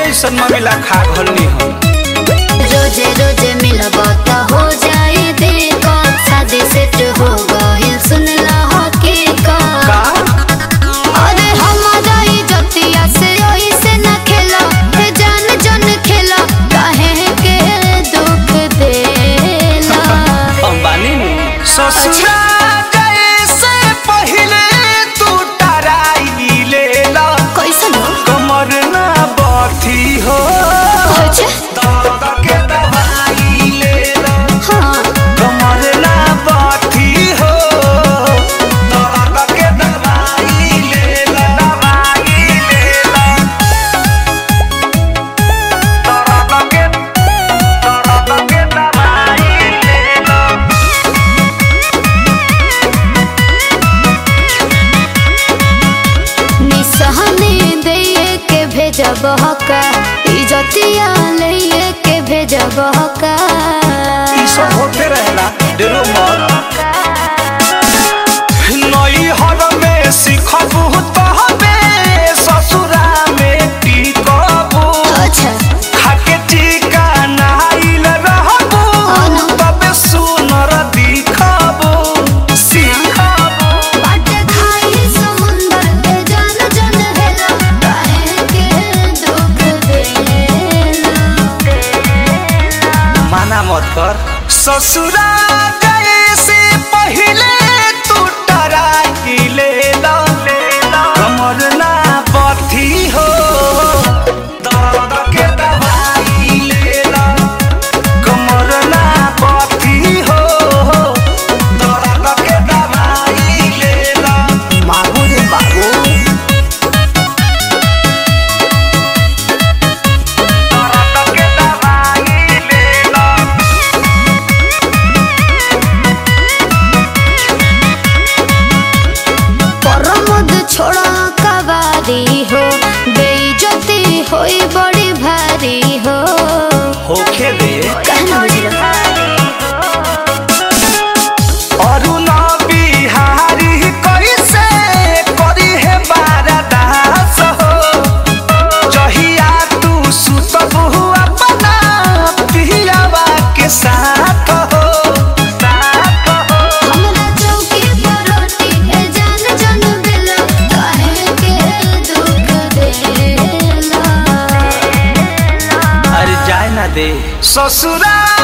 ऐसा मिला खा घलनी हम रोजे रोजे मिलब त हो जाए देखो शादी सेट हो गइल सुनला हकीकत का अरे हमारा इज्जतिया से ओइसे न खेला हे जान जन खेला काहे के दुख देला अंबानी ससुरा जैसे पहले तू टराई लेला कैसन हो कमर ना बाथी हो अच्छा दर्द के दवाई लेला हाँ कमर ना बाथी हो दर्द के दवाई लेला दवाई लेला दर्द के दवाई लेला निसहने दे के भेजब का इज्जतिया ले के भेजब का ई सब होते रहेला डेरो मत नई हर में सिखबू तहबे ससुरा में टिकबू अच्छा खाके टीका नाइल रहबू तबे सुनर दिखबू सिखबू बाट खाई समुंदर के जान जन हेला काहे के दुख देला माना मत कर ससुरा गए से पहले तू टराई लेला कमर ना बथी हो दर्द के दवाई लेला कमर ना बथी हो दर्द के दवाई लेला बाबू रे बाबू दर्द के दवाई लेला परमद छोड़ा कवारी हो बेइज्जती होई बड़ी भारी हो होखे दे कहना बुझला अरुणा बिहारी कैसे करी है बारदास हो जहिया तू सुतबू अपना पियावा के साथ हो हमरा चौकी पर रोटी ए जान जन देला काहे के दुख देला अरे जाए ना दे ससुरा